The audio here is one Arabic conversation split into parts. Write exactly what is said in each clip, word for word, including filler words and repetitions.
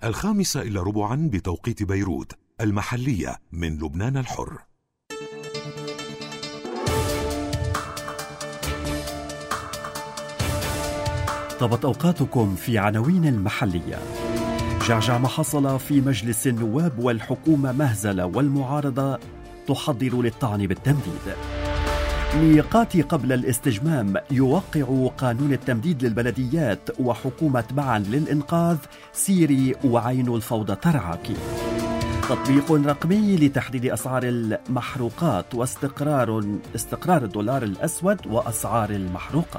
الخامسة إلا ربعا بتوقيت بيروت، المحلية من لبنان الحر. طابت أوقاتكم في عناوين المحلية. جعجع ما حصل في مجلس النواب والحكومة مهزلة والمعارضة تحضر للطعن بالتمديد. ميقاتي قبل الاستجمام يوقع قانون التمديد للبلديات وحكومة معا للإنقاذ سيري وعين الفوضى ترعاكي. تطبيق رقمي لتحديد أسعار المحروقات واستقرار استقرار الدولار الأسود وأسعار المحروقات.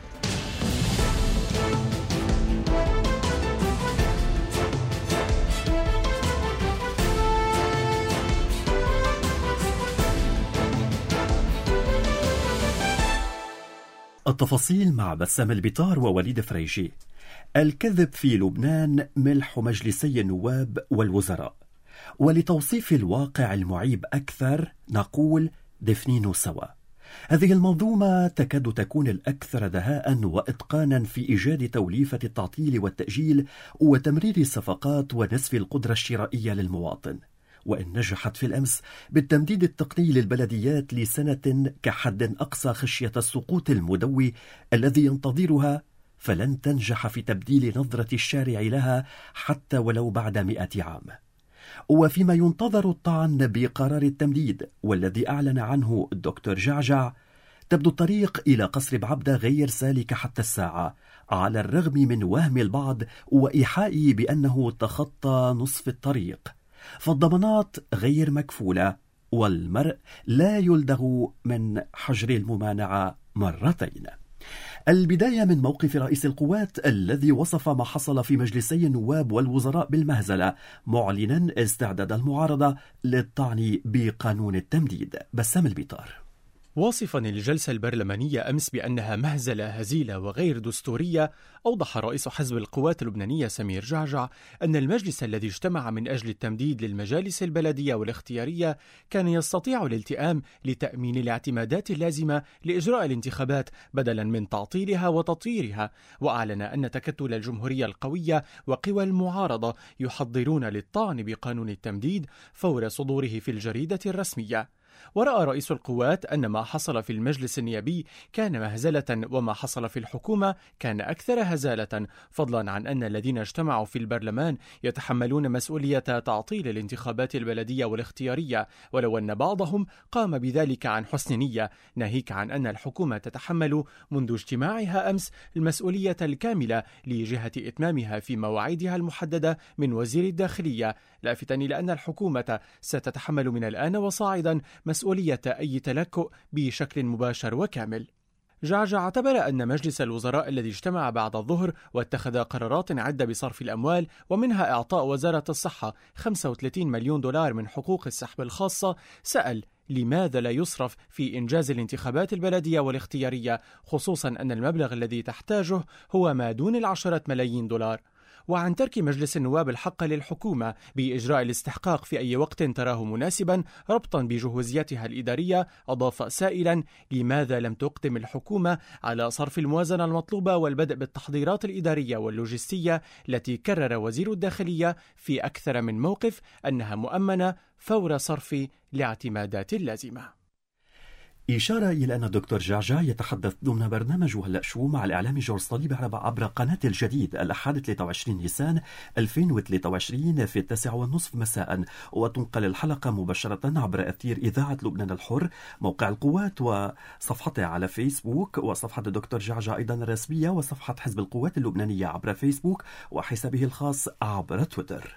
التفاصيل مع بسام البطار ووليد فريشي. الكذب في لبنان ملح مجلسي النواب والوزراء. ولتوصيف الواقع المعيب أكثر نقول دفنين سوا. هذه المنظومة تكاد تكون الأكثر دهاء وإتقانا في إيجاد توليفة التعطيل والتأجيل وتمرير الصفقات ونسف القدرة الشرائية للمواطن. وإن نجحت في الأمس بالتمديد التقني للبلديات لسنة كحد أقصى خشية السقوط المدوي الذي ينتظرها، فلن تنجح في تبديل نظرة الشارع لها حتى ولو بعد مئة عام. وفيما ينتظر الطعن بقرار التمديد والذي أعلن عنه الدكتور جعجع، تبدو الطريق إلى قصر بعبدة غير سالك حتى الساعة، على الرغم من وهم البعض وإيحائه بأنه تخطى نصف الطريق. فالضمانات غير مكفولة والمرء لا يلدغ من حجر الممانعة مرتين. البداية من موقف رئيس القوات الذي وصف ما حصل في مجلسي النواب والوزراء بالمهزلة، معلنا استعداد المعارضة للطعن بقانون التمديد. بسام البطار. واصفا الجلسة البرلمانية أمس بأنها مهزلة هزيلة وغير دستورية، أوضح رئيس حزب القوات اللبنانية سمير جعجع أن المجلس الذي اجتمع من أجل التمديد للمجالس البلدية والاختيارية كان يستطيع الالتئام لتأمين الاعتمادات اللازمة لإجراء الانتخابات بدلا من تعطيلها وتطويرها. وأعلن أن تكتل الجمهورية القوية وقوى المعارضة يحضرون للطعن بقانون التمديد فور صدوره في الجريدة الرسمية. ورأى رئيس القوات أن ما حصل في المجلس النيابي كان مهزلة، وما حصل في الحكومة كان أكثر هزالة، فضلا عن أن الذين اجتمعوا في البرلمان يتحملون مسؤولية تعطيل الانتخابات البلدية والاختيارية، ولو أن بعضهم قام بذلك عن حسن نية، ناهيك عن أن الحكومة تتحمل منذ اجتماعها أمس المسؤولية الكاملة لجهة إتمامها في مواعيدها المحددة من وزير الداخلية، لافتا إلى أن الحكومة ستتحمل من الآن وصاعدا مسؤولية أي تلكؤ بشكل مباشر وكامل. جعجع اعتبر أن مجلس الوزراء الذي اجتمع بعد الظهر واتخذ قرارات عدة بصرف الأموال، ومنها إعطاء وزارة الصحة خمسة وثلاثين مليون دولار من حقوق السحب الخاصة، سأل لماذا لا يصرف في إنجاز الانتخابات البلدية والاختيارية، خصوصا أن المبلغ الذي تحتاجه هو ما دون العشرة ملايين دولار. وعن ترك مجلس النواب الحق للحكومة بإجراء الاستحقاق في أي وقت تراه مناسبا ربطا بجهوزيتها الإدارية، أضاف سائلا لماذا لم تقدم الحكومة على صرف الموازنة المطلوبة والبدء بالتحضيرات الإدارية واللوجستية التي كرر وزير الداخلية في أكثر من موقف أنها مؤمنة فور صرف الاعتمادات اللازمة. إشارة إلى أن الدكتور جعجع يتحدث ضمن برنامج وهلأ شو مع الإعلامي جورج صليب عبر قناة الجديد الأحد ثلاثة وعشرين نيسان ألفين وثلاثة وعشرين في التاسعة والنصف مساء، وتنقل الحلقة مباشرة عبر أثير إذاعة لبنان الحر، موقع القوات وصفحته على فيسبوك، وصفحة الدكتور جعجع أيضا الرسمية، وصفحة حزب القوات اللبنانية عبر فيسبوك، وحسابه الخاص عبر تويتر.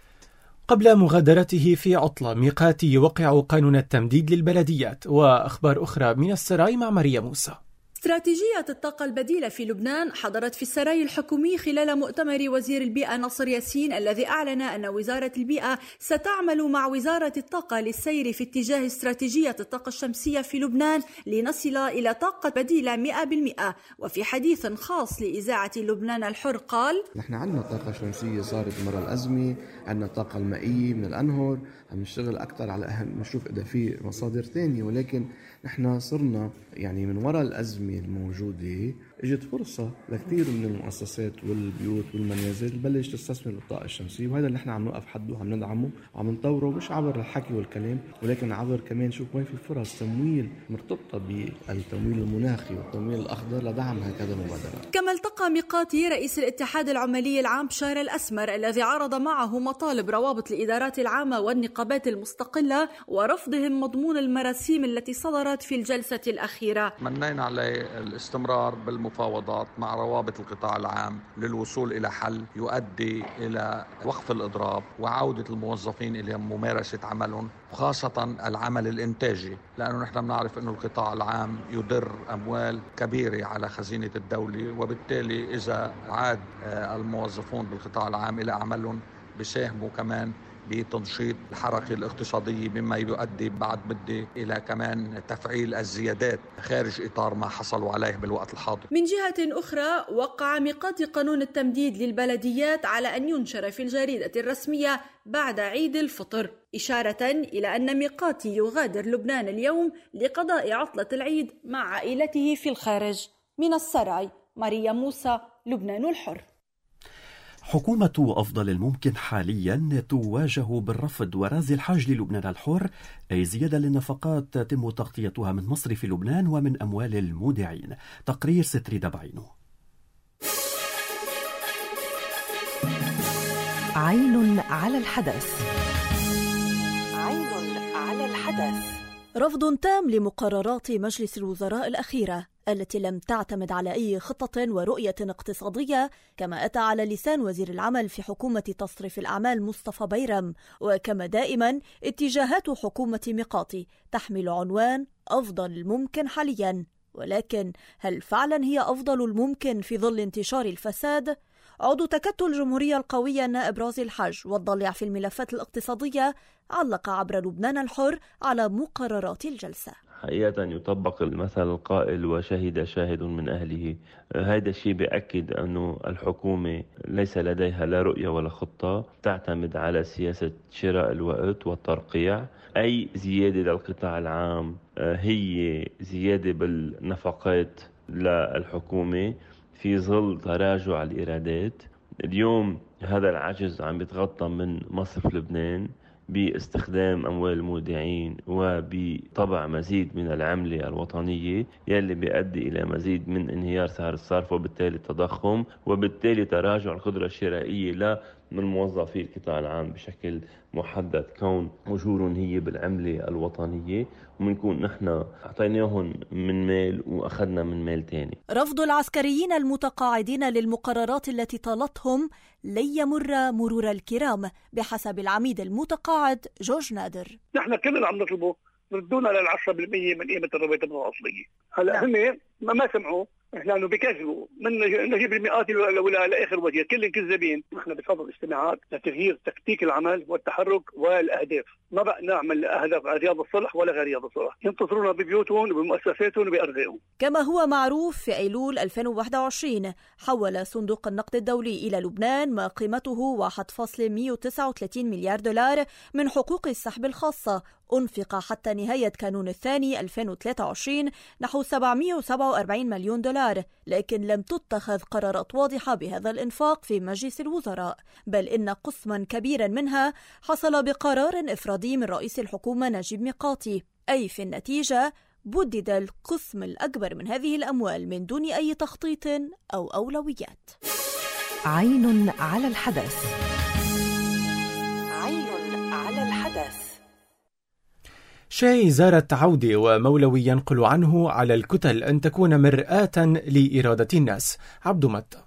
قبل مغادرته في عطلة ميقات يوقع قانون التمديد للبلديات. وأخبار أخرى من السراي مع مريم موسى. استراتيجية الطاقة البديلة في لبنان حضرت في السراي الحكومي خلال مؤتمر وزير البيئة ناصر ياسين، الذي أعلن أن وزارة البيئة ستعمل مع وزارة الطاقة للسير في اتجاه استراتيجية الطاقة الشمسية في لبنان لنصل إلى طاقة بديلة مئة بالمئة. وفي حديث خاص لإذاعة لبنان الحر قال: نحن عندنا طاقة شمسية صارت مرة الأزمة، عندنا طاقة المائية من الأنهر، عم نشتغل أكثر على أهم نشوف إذا في مصادر ثانية، ولكن نحن صرنا يعني من وراء الأزمة الموجودة اجت فرصة لكثير من المؤسسات والبيوت والمنازل تبلش تستثمر بالطاقة الشمسية، وهذا اللي احنا عم نوقف حده وعم ندعمه وعم نطوره، مش عبر الحكي والكلام ولكن عبر كمان شوف وين في فرص تمويل مرتبطة بالتمويل المناخي والتمويل الأخضر لدعم هكذا مبادرات. كما التقى ميقاتي رئيس الاتحاد العمالي العام بشار الأسمر الذي عرض معه مطالب روابط الإدارات العامة والنقابات المستقلة ورفضهم مضمون المراسيم التي صدرت في الجلسة الأخيرة. منينا عليه الاستمرار بالمفاوضات مع روابط القطاع العام للوصول إلى حل يؤدي إلى وقف الإضراب وعودة الموظفين إلى ممارسة عملهم، وخاصة العمل الإنتاجي، لأنه نحن بنعرف أنه القطاع العام يدر أموال كبيرة على خزينة الدولة، وبالتالي إذا عاد الموظفون بالقطاع العام إلى عملهم بيساهموا كمان بتنشيط الحركة الاقتصادية، مما يؤدي بعد مدة إلى كمان تفعيل الزيادات خارج إطار ما حصلوا عليه بالوقت الحاضر. من جهة أخرى، وقع ميقاتي قانون التمديد للبلديات على أن ينشر في الجريدة الرسمية بعد عيد الفطر، إشارة إلى أن ميقاتي يغادر لبنان اليوم لقضاء عطلة العيد مع عائلته في الخارج. من السراي، ماريا موسى، لبنان الحر. حكومة أفضل الممكن حاليا تواجه بالرفض ورازي الحاج للبنان الحر، أي زيادة للنفقات تتم تغطيتها من مصرف لبنان ومن أموال المودعين. تقرير ستري دبعينو. عين على الحدث. عين على الحدث. رفض تام لمقررات مجلس الوزراء الأخيرة التي لم تعتمد على أي خطة ورؤية اقتصادية، كما أتى على لسان وزير العمل في حكومة تصريف الأعمال مصطفى بيرم. وكما دائما اتجاهات حكومة ميقاتي تحمل عنوان أفضل الممكن حاليا، ولكن هل فعلا هي أفضل الممكن في ظل انتشار الفساد؟ عضو تكتل الجمهورية القوية النائب رازي الحاج والضليع في الملفات الاقتصادية علق عبر لبنان الحر على مقررات الجلسة. حقيقة يطبق المثل القائل وشهد شاهد من أهله. هذا الشيء بيأكد أنه الحكومة ليس لديها لا رؤية ولا خطة، تعتمد على سياسة شراء الوقت والترقيع. أي زيادة للقطاع العام هي زيادة بالنفقات للحكومة في ظل تراجع الإيرادات. اليوم هذا العجز عم يتغطى من مصرف لبنان باستخدام أموال المودعين وبطبع مزيد من العملة الوطنية، يلي بيؤدي إلى مزيد من انهيار سعر الصرف وبالتالي التضخم وبالتالي تراجع القدرة الشرائية لا من موظفي القطاع العام بشكل محدد، كون أجورهم هي بالعملة الوطنية ومنكون نحن أعطيناهم من مال وأخذنا من مال تاني. رفض العسكريين المتقاعدين للمقررات التي طالتهم لن يمر مرور الكرام بحسب العميد المتقاعد جورج نادر. نحن كلنا عم نطلبه ردونا للعشرة بالمية من قيمة الرواتب الأصلية. هلا هم ما سمعوا، احنا انه بكذبوا من نجيب المئات ولا لاخر وزير، كلهم كذابين. نحن بصدد اجتماعات لتغيير تكتيك العمل والتحرك والاهداف، ما بقى نعمل اهداف رياض الصلح ولا غير رياض الصلح، ينتصرونا ببيوتهم وبمؤسساتهم وبارزاقهم. كما هو معروف، في ايلول ألفين وواحد وعشرين حول صندوق النقد الدولي الى لبنان ما قيمته واحد فاصلة مئة وتسعة وثلاثين مليار دولار من حقوق السحب الخاصة. أنفق حتى نهاية كانون الثاني ألفين وثلاثة وعشرين نحو سبعمئة وسبعة وأربعين مليون دولار، لكن لم تتخذ قرارات واضحة بهذا الإنفاق في مجلس الوزراء، بل إن قسما كبيرا منها حصل بقرار إفرادي من رئيس الحكومة نجيب ميقاتي، أي في النتيجة بدد القسم الأكبر من هذه الأموال من دون أي تخطيط أو أولويات. عين على الحدث. عين على الحدث. شاي زارت عودة ومولوي ينقل عنه على الكتل أن تكون مرآة لإرادة الناس. عبد متى.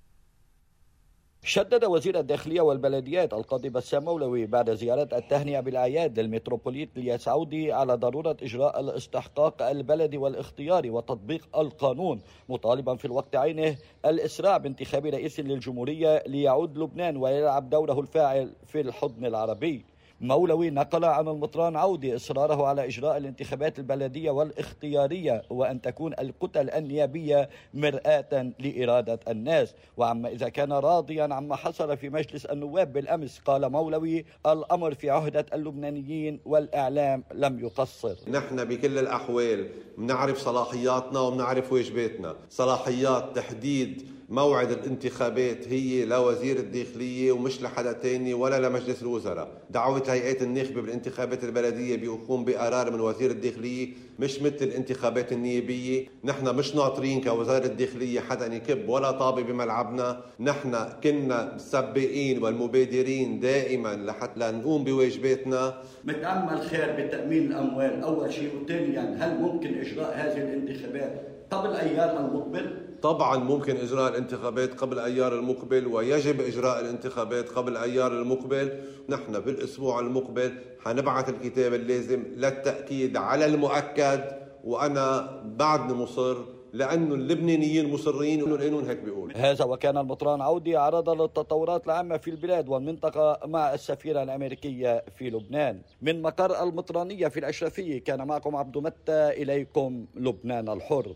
شدد وزير الداخلية والبلديات القاضي بسام مولوي بعد زيارة التهنئة بالأعياد للمتروبوليت الياس عودي على ضرورة إجراء الاستحقاق البلدي والاختياري وتطبيق القانون، مطالبا في الوقت عينه الإسراع بانتخاب رئيس للجمهورية ليعود لبنان ويلعب دوره الفاعل في الحضن العربي. مولوي نقل عن المطران عودي إصراره على إجراء الانتخابات البلدية والاختيارية وأن تكون الكتل النيابية مرآة لإرادة الناس. وعما إذا كان راضيا عما حصل في مجلس النواب بالأمس، قال مولوي: الأمر في عهدة اللبنانيين والإعلام لم يقصر. نحن بكل الأحوال بنعرف صلاحياتنا وبنعرف واجباتنا. صلاحيات تحديد موعد الانتخابات هي لوزير الداخلية ومش لحدا تاني ولا لمجلس الوزراء. دعوة الهيئات الناخبة بالانتخابات البلدية بيقوم بقرار من وزير الداخلية، مش مثل الانتخابات النيابية. نحن مش ناطرين كوزارة الداخلية حدا يكب ولا طابة بملعبنا. نحن كنا السباقين والمبادرين دائما لحتى نقوم بواجباتنا. متأمل خير بتأمين الأموال أول شيء، وثانيا هل ممكن إجراء هذه الانتخابات قبل أيار المقبل؟ طبعا ممكن إجراء الانتخابات قبل أيار المقبل، ويجب إجراء الانتخابات قبل أيار المقبل. نحن بالأسبوع المقبل حنبعث الكتاب اللازم للتأكيد على المؤكد، وأنا بعدني مصر لأنه اللبنانيين مصرين والقانون هيك بيقول. هذا وكان المطران عودي عرض للتطورات العامة في البلاد والمنطقة مع السفيرة الأمريكية في لبنان. من مقر المطرانية في الأشرفية كان معكم عبد متى، إليكم لبنان الحر.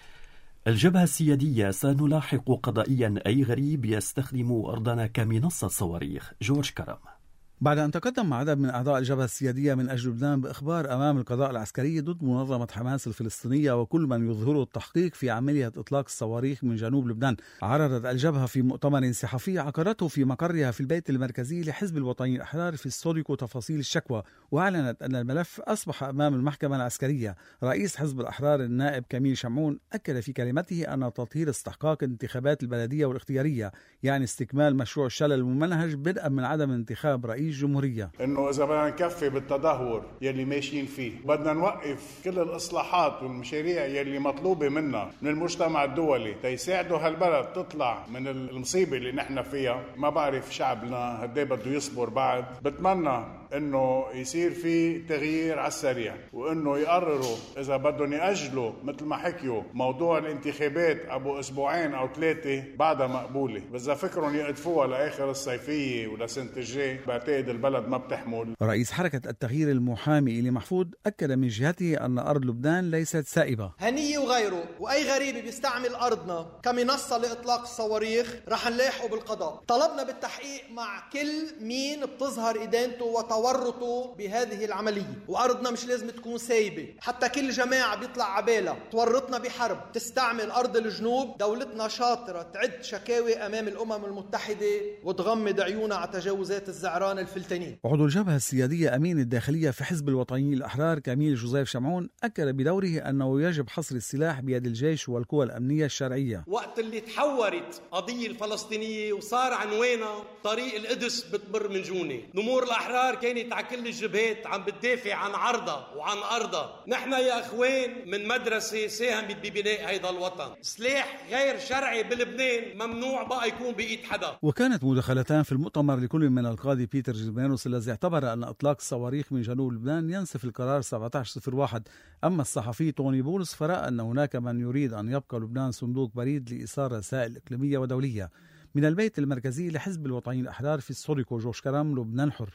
الجبهة السيادية: سنلاحق قضائيا أي غريب يستخدم أرضنا كمنصة صواريخ. جورج كرم. بعد أن تقدم عدد من أعضاء الجبهة السيادية من أجل لبنان بإخبار أمام القضاء العسكري ضد منظمة حماس الفلسطينية وكل من يظهر التحقيق في عملية إطلاق الصواريخ من جنوب لبنان، عرضت الجبهة في مؤتمر صحفي عقدته في مقرها في البيت المركزي لحزب الوطنيين الأحرار في السوديكو تفاصيل الشكوى، وأعلنت أن الملف أصبح أمام المحكمة العسكرية. رئيس حزب الأحرار النائب كميل شمعون أكد في كلمته أن تطهير استحقاق الانتخابات البلدية والاختيارية يعني استكمال مشروع الشلل الممنهج بدءا من عدم انتخاب رئيس جمهورية. إنه إذا بدنا نكفي بالتدهور يلي ماشيين فيه، بدنا نوقف كل الإصلاحات والمشاريع يلي مطلوبة منا من المجتمع الدولي تيساعدوا هالبلد تطلع من المصيبة اللي نحن فيها. ما بعرف شعبنا هدي بده يصبر بعد. بتمنى إنه يصير في تغيير على السريع، وإنه يقرروا إذا بدهم يأجلوا مثل ما حكيوا موضوع الانتخابات أبو أسبوعين أو ثلاثة بعدها مقبولة، بس إذا فكرهم يقدفوها لآخر الصيفية ولا سنة الجاي بعتقد البلد ما بتحمل. رئيس حركة التغيير المحامي إلي محفوظ أكد من جهته أن أرض لبنان ليست سائبة. هنية وغيره وأي غريب بيستعمل أرضنا كمنصة لإطلاق الصواريخ رح نلاحقه بالقضاء. طلبنا بالتحقيق مع كل مين بتظهر إدانته وتورطه بهذه العملية، وأرضنا مش لازم تكون سايبة. حتى كل جماعة بيطلع عبالة تورطنا بحرب تستعمل أرض الجنوب، دولتنا شاطرة تعد شكاوي أمام الأمم المتحدة وتغمض عيونها على تجاوزات الزعران الفلتانيين. عضو الجبهة السيادية أمين الداخلية في حزب الوطنيين الأحرار كميل جوزيف شمعون أكد بدوره أنه يجب حصر السلاح بيد الجيش والقوى الأمنية الشرعية. وقت اللي تحورت قضية الفلسطينية وصار عنوانها طريق القدس بتمر من جوني، نمور الأحرار كانت على كل الجبهات عم بتدافع عن عرضها وعن أرضها. نحن يا أخوان من مدرسة ساهمت ببناء هيدا الوطن. سلاح غير شرعي بلبنان ممنوع بقى يكون بإيد حدا. وكانت مداخلتان في المؤتمر لكل من القاضي بيتر جيلمانوس الذي اعتبر أن إطلاق الصواريخ من جنوب لبنان ينسف القرار سبعة عشر صفر واحد. أما الصحفي توني بولس فرأى أن هناك من يريد أن يبقى لبنان صندوق بريد لإيصال رسائل إقليمية ودولية. من البيت المركزي لحزب الوطنيين الأحرار في السوديكو، جورج كرم، لبنان حر.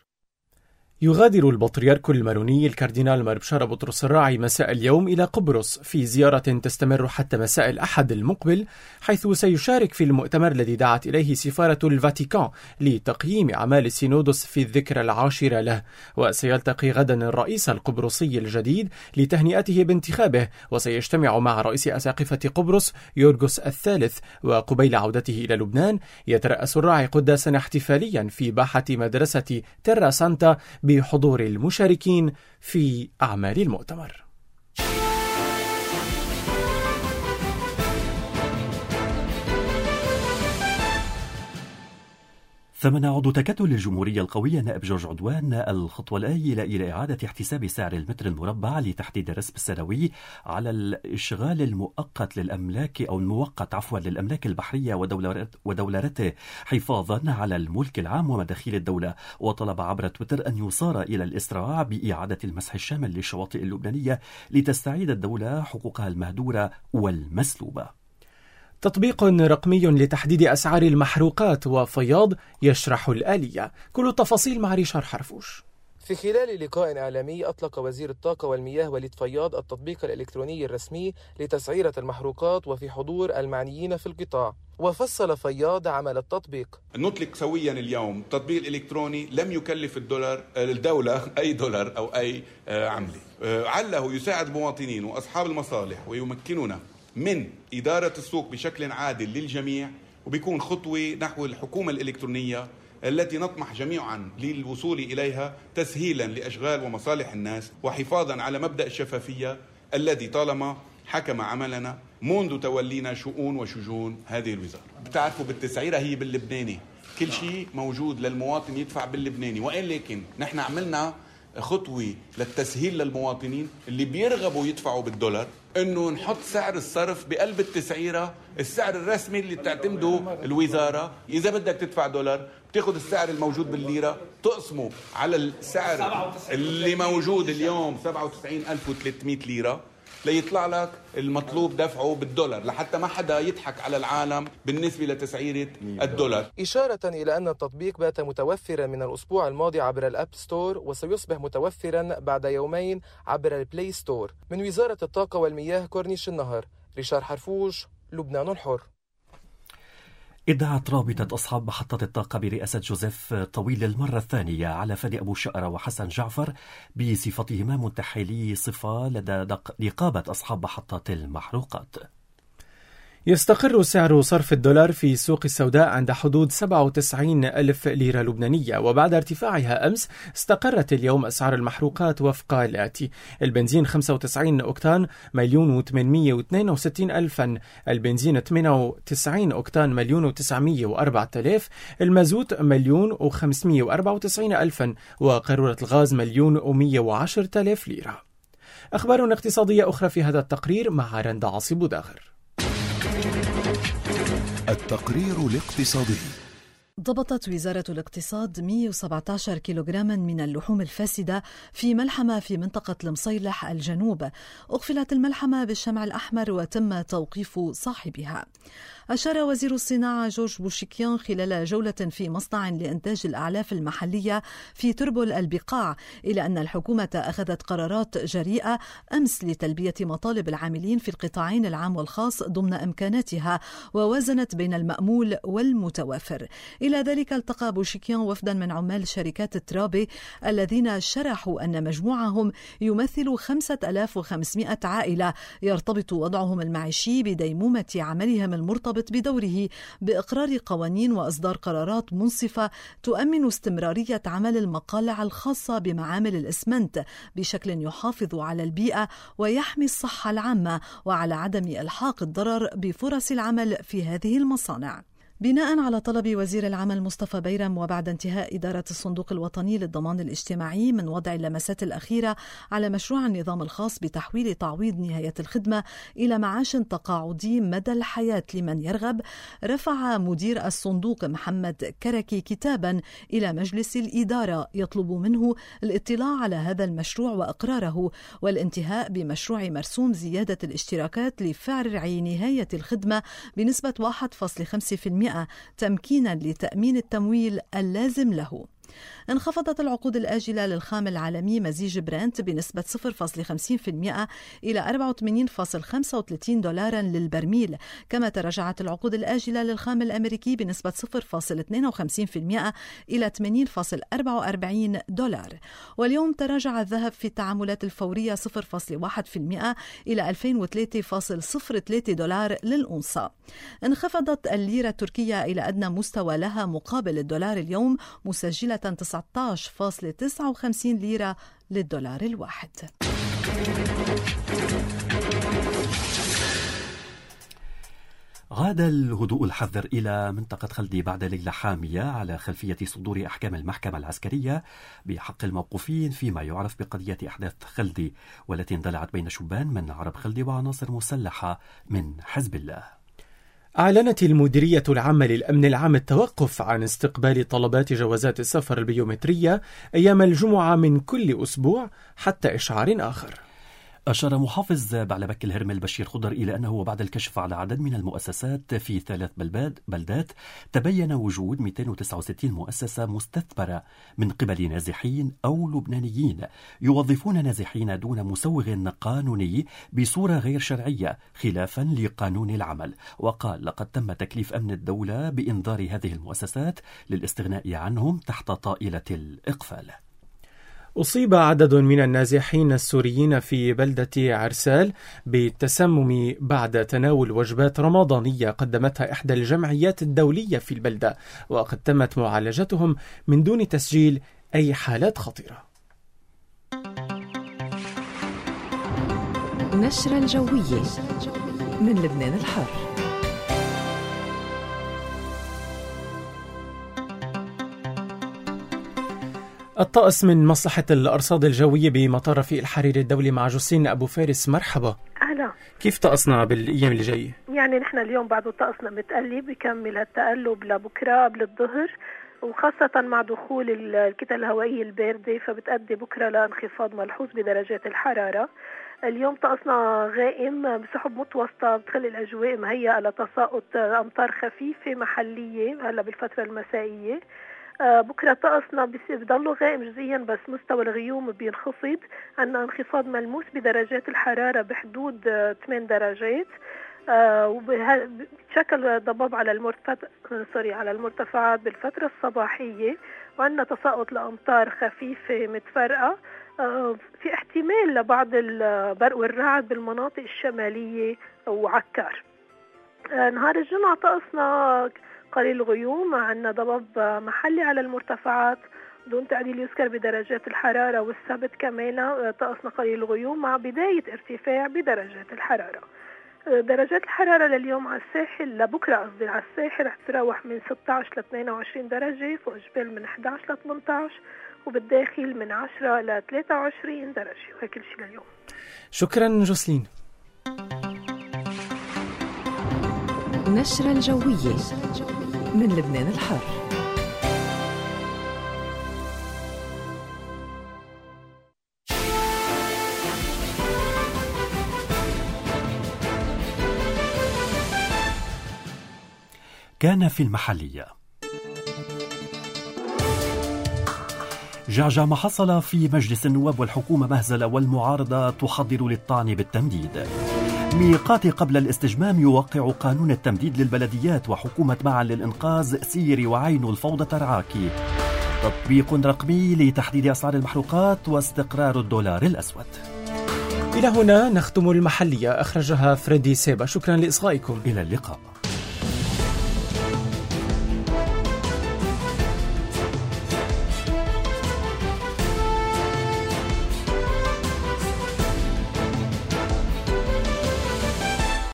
يغادر البطريرك الماروني الكاردينال ماربشارة بطرس الراعي مساء اليوم إلى قبرص في زيارة تستمر حتى مساء الأحد المقبل، حيث سيشارك في المؤتمر الذي دعت إليه سفارة الفاتيكان لتقييم أعمال السينودوس في الذكرى العاشرة له. وسيلتقي غدا الرئيس القبرصي الجديد لتهنئته بانتخابه، وسيجتمع مع رئيس أساقفة قبرص يورغوس الثالث. وقبيل عودته إلى لبنان يترأس الراعي قداسا احتفاليا في باحة مدرسة تيرا سانتا بحضور المشاركين في أعمال المؤتمر. ثمن عضو تكتل الجمهورية القوية نائب جورج عدوان الخطوة الآيلة إلى إعادة احتساب سعر المتر المربع لتحديد الرسم السنوي على الإشغال المؤقت للأملاك أو المؤقت عفوا للأملاك البحرية ودولارته حفاظا على الملك العام ومداخيل الدولة. وطلب عبر تويتر أن يصار إلى الإسراع بإعادة المسح الشامل للشواطئ اللبنانية لتستعيد الدولة حقوقها المهدورة والمسلوبة. تطبيق رقمي لتحديد أسعار المحروقات وفياض يشرح الآلية. كل التفاصيل مع ريشار حرفوش. في خلال لقاء إعلامي أطلق وزير الطاقة والمياه وليد فياض التطبيق الإلكتروني الرسمي لتسعيرة المحروقات وفي حضور المعنيين في القطاع. وفصل فياض عمل التطبيق. نطلق سويا اليوم التطبيق الإلكتروني لم يكلف الدولار الدولة أي دولار أو أي عملة، عله يساعد المواطنين وأصحاب المصالح ويمكننا من إدارة السوق بشكل عادل للجميع، وبيكون خطوة نحو الحكومة الإلكترونية التي نطمح جميعا للوصول إليها تسهيلا لأشغال ومصالح الناس وحفاظا على مبدأ الشفافية الذي طالما حكم عملنا منذ تولينا شؤون وشجون هذه الوزارة. بتعرفوا بالتسعيرة هي باللبناني، كل شيء موجود للمواطن يدفع باللبناني، وإن لكن نحن عملنا خطوة للتسهيل للمواطنين اللي بيرغبوا يدفعوا بالدولار انه نحط سعر الصرف بقلب التسعيرة السعر الرسمي اللي تعتمده الوزارة. اذا بدك تدفع دولار بتاخد السعر الموجود بالليرة تقسمه على السعر اللي موجود اليوم سبعة وتسعين ألف وثلاثمئة ليرة ليطلع لك المطلوب دفعه بالدولار، لحتى ما حدا يضحك على العالم بالنسبة لتسعيرة الدولار. إشارة إلى أن التطبيق بات متوفرا من الأسبوع الماضي عبر الأب ستور، وسيصبح متوفرا بعد يومين عبر البلاي ستور. من وزارة الطاقة والمياه كورنيش النهر، ريشار حرفوش، لبنان الحر. ادعت رابطة أصحاب محطة الطاقة برئاسة جوزيف طويل للمرة الثانية على فادي أبو شقرة وحسن جعفر بصفتهما منتحلي صفة لدى نقابة أصحاب محطة المحروقات. يستقر سعر صرف الدولار في سوق السوداء عند حدود سبعة وتسعين ألف ليرة لبنانية، وبعد ارتفاعها أمس استقرت اليوم أسعار المحروقات وفق الآتي: البنزين خمسة وتسعين أوكتان مليون وثمانمئة واثنين وستين ألفا، البنزين ثمانية وتسعين أوكتان مليون وتسعمئة وأربعة آلاف، المازوت مليون وخمسمئة وأربعة وتسعين ألفا، وقارورة الغاز مليون ومئة وعشرة آلاف ليرة. أخبار اقتصادية أخرى في هذا التقرير مع رندا عاصي بوداغر. التقرير الاقتصادي. ضبطت وزارة الاقتصاد مئة وسبعة عشر كيلوغراما من اللحوم الفاسدة في ملحمة في منطقة المصيلح الجنوب. أغفلت الملحمة بالشمع الأحمر وتم توقيف صاحبها. أشار وزير الصناعة جورج بوشيكيان خلال جولة في مصنع لإنتاج الأعلاف المحلية في تربل البقاع إلى أن الحكومة أخذت قرارات جريئة أمس لتلبية مطالب العاملين في القطاعين العام والخاص ضمن إمكاناتها، ووازنت بين المأمول والمتوافر. إلى ذلك التقى بوشيكيان وفدا من عمال شركات الترابي الذين شرحوا أن مجموعهم يمثل خمسة آلاف وخمسمئة عائلة يرتبط وضعهم المعيشي بديمومة عملهم المرتبط بدوره بإقرار قوانين وإصدار قرارات منصفة تؤمن استمرارية عمل المقالع الخاصة بمعامل الإسمنت بشكل يحافظ على البيئة ويحمي الصحة العامة وعلى عدم إلحاق الضرر بفرص العمل في هذه المصانع. بناء على طلب وزير العمل مصطفى بيرم وبعد انتهاء إدارة الصندوق الوطني للضمان الاجتماعي من وضع اللمسات الأخيرة على مشروع النظام الخاص بتحويل تعويض نهاية الخدمة إلى معاش تقاعدي مدى الحياة لمن يرغب، رفع مدير الصندوق محمد كركي كتابا إلى مجلس الإدارة يطلب منه الاطلاع على هذا المشروع وإقراره، والانتهاء بمشروع مرسوم زيادة الاشتراكات لفرع نهاية الخدمة بنسبة واحد فاصلة خمسة بالمئة تمكينا لتأمين التمويل اللازم له. انخفضت العقود الآجلة للخام العالمي مزيج برنت بنسبة صفر فاصلة خمسين بالمئة إلى أربعة وثمانين فاصلة خمسة وثلاثين دولارا للبرميل، كما تراجعت العقود الآجلة للخام الأمريكي بنسبة صفر فاصلة اثنين وخمسين بالمئة إلى ثمانين فاصلة أربعة وأربعين دولار. واليوم تراجع الذهب في التعاملات الفورية صفر فاصلة واحد بالمئة إلى ألفين وثلاثة فاصلة صفر ثلاثة دولار للأونصة. انخفضت الليرة التركية إلى أدنى مستوى لها مقابل الدولار اليوم، مسجلة تسعة عشر فاصلة تسعة وخمسين ليرة للدولار الواحد. غاد الهدوء الحذر إلى منطقة خلدي بعد ليلة حامية على خلفية صدور أحكام المحكمة العسكرية بحق الموقوفين فيما يعرف بقضية أحداث خلدي، والتي اندلعت بين شبان من عرب خلدي وعناصر مسلحة من حزب الله. أعلنت المديرية العامة للأمن العام التوقف عن استقبال طلبات جوازات السفر البيومترية أيام الجمعة من كل أسبوع حتى إشعار آخر. أشار محافظ بعلبك الهرمل بشير خضر إلى أنه بعد الكشف على عدد من المؤسسات في ثلاث بلدات تبين وجود مئتين وتسعة وستين مؤسسة مستثمرة من قبل نازحين أو لبنانيين يوظفون نازحين دون مسوغ قانوني بصورة غير شرعية خلافا لقانون العمل. وقال لقد تم تكليف أمن الدولة بإنذار هذه المؤسسات للاستغناء عنهم تحت طائلة الإقفال. أصيب عدد من النازحين السوريين في بلدة عرسال بالتسمم بعد تناول وجبات رمضانية قدمتها إحدى الجمعيات الدولية في البلدة، وقد تمت معالجتهم من دون تسجيل أي حالات خطيرة. نشرة الجوية من لبنان الحر. الطقس من مصلحة الأرصاد الجوية بمطار رفيق الحريري الدولي مع جوسين أبو فارس. مرحبا. أهلا. كيف طقسنا بالأيام اللي جاية؟ يعني نحن اليوم بعد طقسنا متقلب، بيكمل هالتقلب لبكرة قبل الظهر، وخاصة مع دخول الكتل الهوائية الباردة فبتأدي بكرة لانخفاض ملحوظ بدرجات الحرارة. اليوم طقسنا غائم بسحب متوسطة بتخلي الأجواء مهيئة لتساقط أمطار خفيفة محلية هلا بالفترة المسائية. بكرة طقسنا بيضلوا غائم جزئيا بس مستوى الغيوم بينخفض، عندنا انخفاض ملموس بدرجات الحرارة بحدود ثمانية درجات، وبتشكل ضباب على المرتفع سوري على المرتفعات بالفترة الصباحية، وعندنا تساقط لأمطار خفيفة متفرقة، في احتمال لبعض البرق والرعد بالمناطق الشمالية وعكار. نهار الجمعة طقسنا قليل غيوم، عندنا ضباب محلي على المرتفعات دون تعديل يذكر بدرجات الحرارة، والسبت كمان طقسنا قليل غيوم مع بداية ارتفاع بدرجات الحرارة. درجات الحرارة لليوم على الساحل لبكرة قصدي على الساحل رح تتراوح من ستة عشر ل اثنين وعشرين درجة، فوق جبال من أحد عشر ل ثمانية عشر، وبالداخل من عشرة ل ثلاثة وعشرين درجة. وهي كل شيء لليوم. شكرا جوسلين. نشرة الجوية من لبنان الحر. كان في المحلية. جعجع ما حصل في مجلس النواب والحكومة مهزلة، والمعارضة تحضر للطعن بالتمديد. ميقاتي قبل الاستجمام يوقع قانون التمديد للبلديات، وحكومة معا للإنقاذ سيري وعين الفوضى ترعاكي. تطبيق رقمي لتحديد أسعار المحروقات واستقرار الدولار الأسود. إلى هنا نختم المحلية، أخرجها فريدي سيبا. شكرا لإصغائكم. إلى اللقاء.